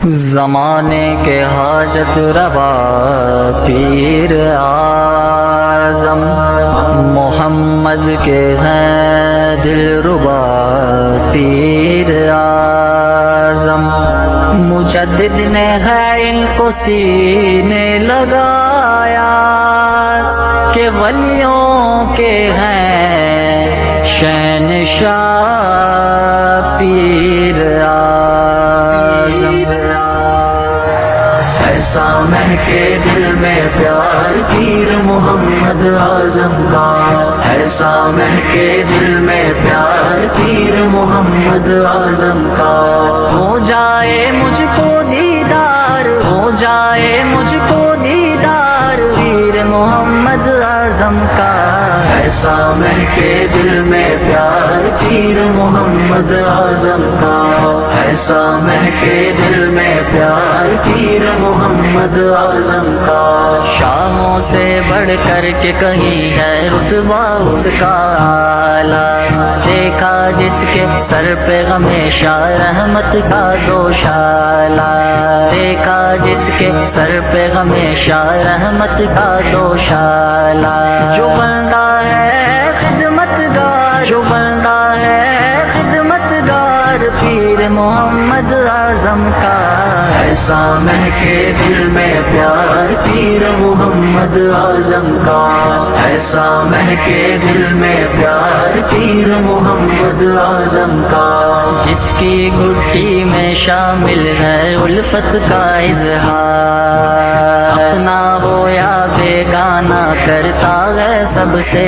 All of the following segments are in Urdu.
زمانے کے حاجت روا پیر اعظم محمد کے ہیں دلربا پیر اعظم، مجدد نے ہے ان کو سینے لگایا کہ ولیوں کے ہیں شہنشاہ پیر اعظم۔ ایسا مہکے دل میں پیار پیر محمد اعظم کا، ایسا مہکے دل میں پیار پیر محمد اعظم کا، ہو جائے مجھ کو دیدار، ہو جائے مجھ کو دیدار پیر محمد اعظم کا، ایسا مہکے دل میں پیار پیر محمد اعظم کا، ایسا مہکے دل میں پیار پیر محمد اعظم کا، شاہوں سے بڑھ کر کے کہیں ہے رتبہ اس کا اعلیٰ، دیکھا جس کے سر پہ ہمیشہ رحمت کا دوشالہ، دیکھا جس کے سر پہ ہمیشہ رحمت کا دوشالہ، جو بندہ ہے خدمت گار، جو بندہ ہے خدمت گار پیر محمد اعظم کا، ایسا مہکے دل میں پیار پیر محمد اعظم کا، ایسا مہکے دل میں پیار پیر محمد اعظم کا، جس کی گھٹی میں شامل ہے الفت کا اظہار، اپنا ہو یا بیگانہ کرتا ہے سب سے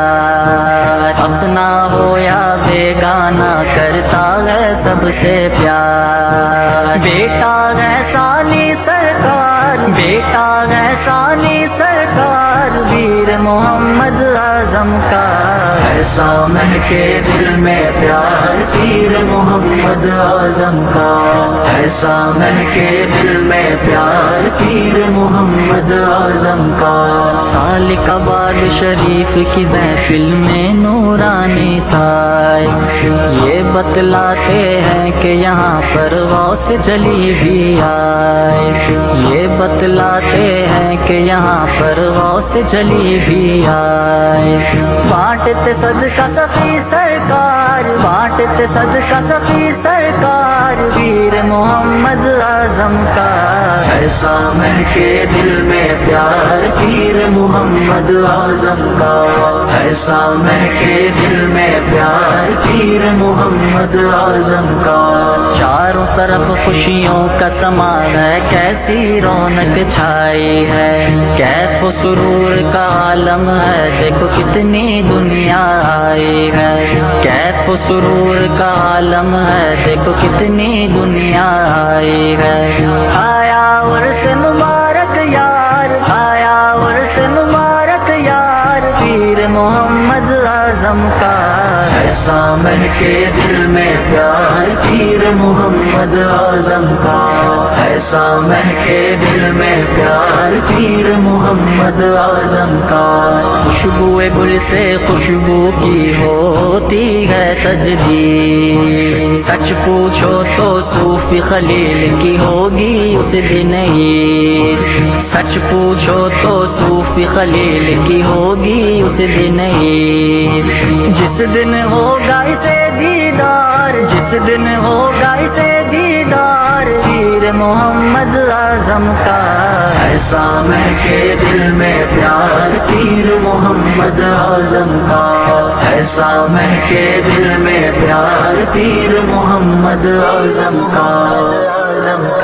پیار، اپنا ہو یا بیگانہ کرتا ہے سب سے پیار، بیٹا ہے ثانی سرکار، بیٹا ہے ثانی سرکار پیر محمد اعظم کا، ایسا مہکے دل میں پیار پیر محمد اعظم کا، ایسا مہکے دل میں پیار پیر محمد اعظم کا، سالک آباد شریف کی محفل میں نورانی سائے یہ بتلاتے ہیں کہ یہاں پر غوث جلی بھی آئے، یہ بتلاتے ہیں کہ یہاں پر غوث جلی بھی آئے، بانٹتے صدقہ سخی سرکار، بانٹتے صدقہ سخی سرکار پیر محمد اعظم کا، ایسا مہکے دل میں پیار پیر محمد اعظم کا، ایسا مہکے دل میں پیار پیر محمد اعظم کا، چاروں طرف خوشیوں کا سما ہے، کیسی رونق چھائی ہے، کیف و سرور کا عالم ہے، دیکھو کتنی دنیا آئی ہے، کیف و سرور کا عالم ہے، دیکھو کتنی دنیا آئی ہے، آیا ورث مبارک یار، آیا ورث مبارک یار پیر محمد اعظم کا، ایسا مہکے دل میں پیار پیر محمد اعظم کا، ایسا مہکے دل میں پیار پیر محمد اعظم کا، خوشبو گل سے خوشبو کی ہوتی ہے تجدید، سچ پوچھو تو صوفی خلیل کی ہوگی اس دن عید، سچ پوچھو تو صوفی خلیل کی ہوگی اس دن عید، جس دن ہوگا اسے دیدار، جس دن ہوگا اسے دیدار پیر محمد اعظم کا، ایسا مہکے دل میں پیار پیر محمد اعظم کا، ایسا مہکے دل میں پیار پیر محمد اعظم کا۔